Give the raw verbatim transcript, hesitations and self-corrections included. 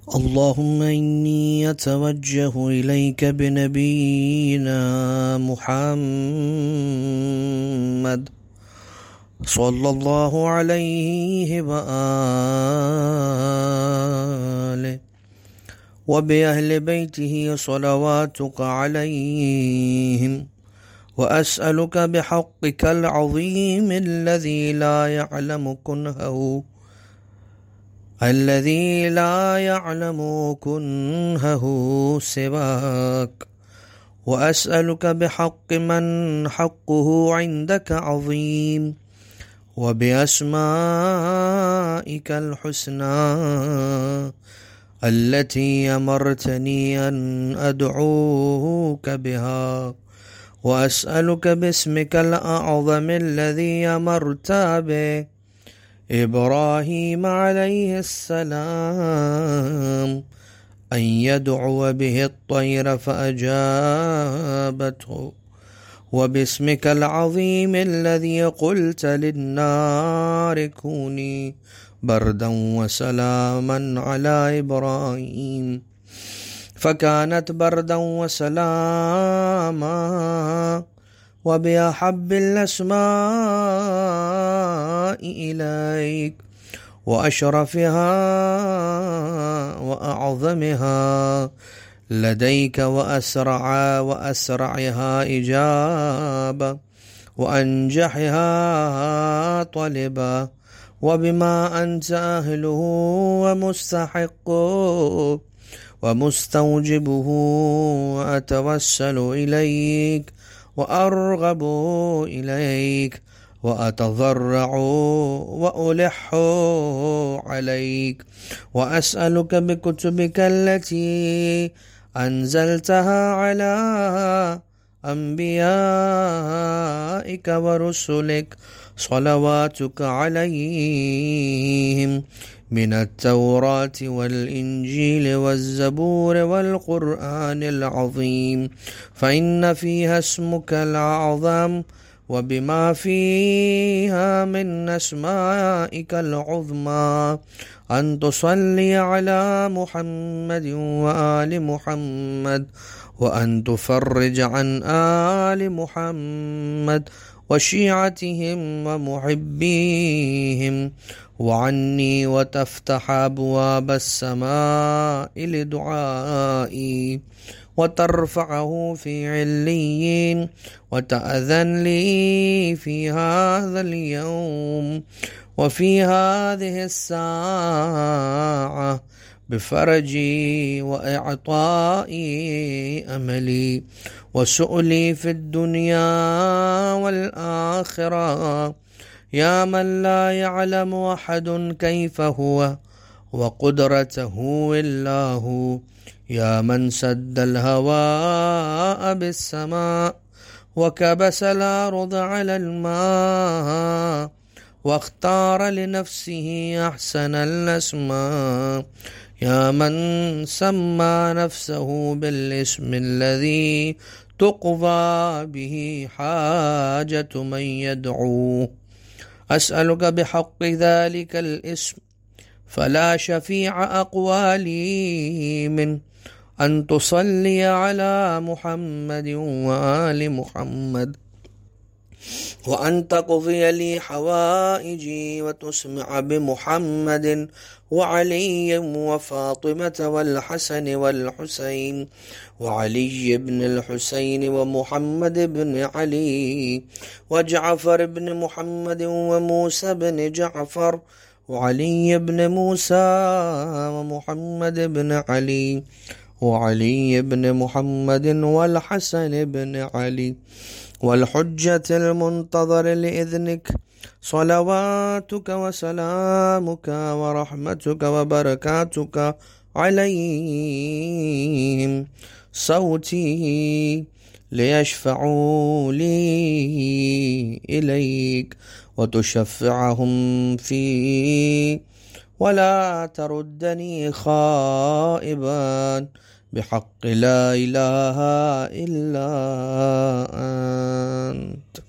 اللهم إني أتوجه إليك بنبينا محمد صلى الله عليه وآله وبأهل بيته صلواتك عليهم، وأسألك بحقك العظيم الذي لا يعلم كنهه الذي لا يعلم كنهه سواك، وأسألك بحق من حقه عندك عظيم، وبأسمائك الحسنى التي أمرتني أن أدعوك بها، وأسألك باسمك الأعظم الذي أمرت به إبراهيم عليه السلام أن يدعو به الطير فأجابته، وباسمك العظيم الذي قلت للنار كوني بردا وسلاما على إبراهيم فكانت بردا وسلاما، وبأحب الأسماء إليك وأشرفها وأعظمها لديك وأسرع وأسرعها إجابة وأنجحها طلبا، وبما أنت أهله ومستحقه ومستوجبه، وأتوسل إليك وأرغب إليك وأتضرع وألح عليك، وأسألك بكتبك التي أنزلتها على أنبيائك ورسلك صلواتك عليهم من التوراة والإنجيل والزبور والقرآن العظيم، فإن فيها اسمك الأعظم وبما فيها من أسمائك العظمى، أن تصلي على محمد وآل محمد، وأن تفرج عن آل محمد وشيعتهم ومحبيهم وعني، وتفتح أبواب السماء لدعائي، وترفعه في عليين، وتأذن لي في هذا اليوم وفي هذه الساعة بفرجي وإعطائي أملي وسؤلي في الدنيا والآخرة، يا من لا يعلم أحد كيف هو وقدرته إلا هو، يا من سد الهواء بالسماء وكبس الأرض على الماء، واختار لنفسه أحسن الأسماء، يا من سمى نفسه بالاسم الذي تقضى به حاجة من يدعوه، أسألك بحق ذلك الاسم فلا شفيع أقوالي من أن تصلي على محمد وآل محمد، وأن تقضي لي حوائجي وتسمع بمحمد وعلي وفاطمة والحسن والحسين وعلي بن الحسين ومحمد بن علي وجعفر بن محمد وموسى بن جعفر وعلي بن موسى ومحمد بن علي وعلي بن محمد والحسن بن علي والحجة المنتظر لإذنك، صلواتك وسلامك ورحمتك وبركاتك عليهم، صوتي ليشفعوا لي إليك وتشفعهم في، ولا تردني خائبا بحق لا إله إلا أنت.